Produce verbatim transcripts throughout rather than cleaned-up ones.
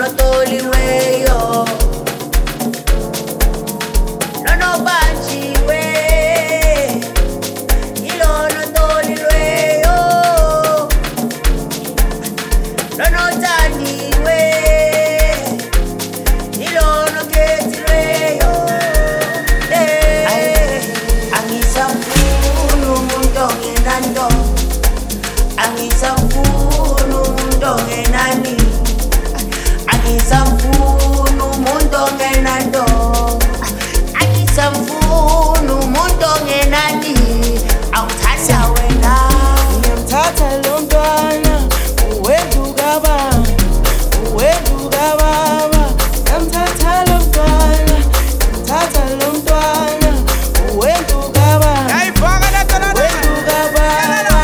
toliweyo nono banjiwe ilono toliweyo nono tandiwe ilono ketiweyo eh angisamfuna umuntu ongenanto angisamfuna umuntu ongenani angisamfuna umuntu ongenanto angisamfuna umuntu ongenani awuthanda wena ngiyamthatha lo mntwana uwenduka baba uwenduka baba ngiyamthatha lo mntwana ngiyamthatha lo mntwana uwenduka baba yayifaka letona uwenduka baba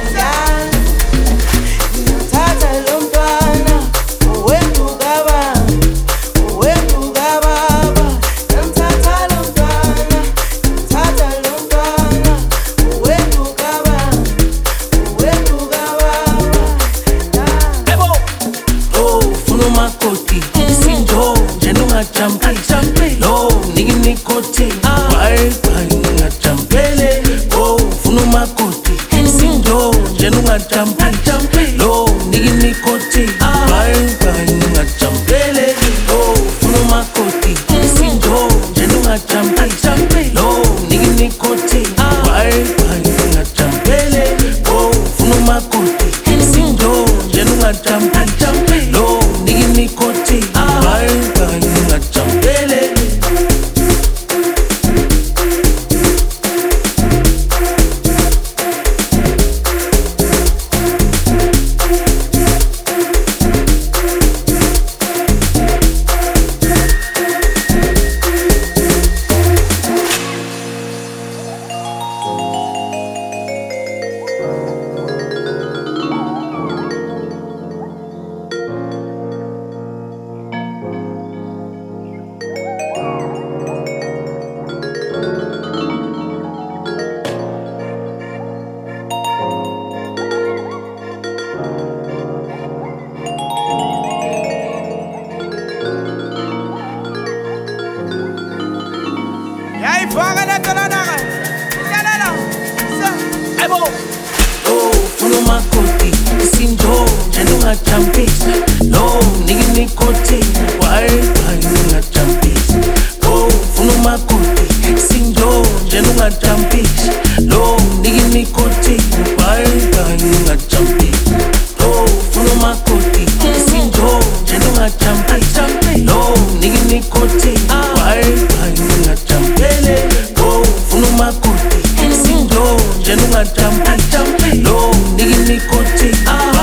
ngiyamthatha lo mntwana uwenduka baba uwenduka baba ngiyamthatha lo mntwana ngiyamthatha lo mntwana uwenduka baba uwenduka baba Ebo, oh, funa umakoti isinjo njena ungajampile lo niki nikoti why why ungajampele oh funa umakoti isinjo njena ungajampile lo niki nikoti why why ungajampele oh funa umakoti isinjo njena ungajampile lo niki nikoti why why ungajampele oh funa umakoti isinjo njena ungajampile lo niki nikoti why why ungajampele yayifaka letona naka iyalela so Ebo, oh, funa umakoti isinjo njena ungajampile lo niki nikoti why why ungajampile oh funa umakoti isinjo njena ungajampile lo niki nikoti why why ungajampile oh funa umakoti isinjo njena ungajampile lo niki nikoti why why ungajampele oh funa umakoti isinjo njena ungajampile lo niki nikoti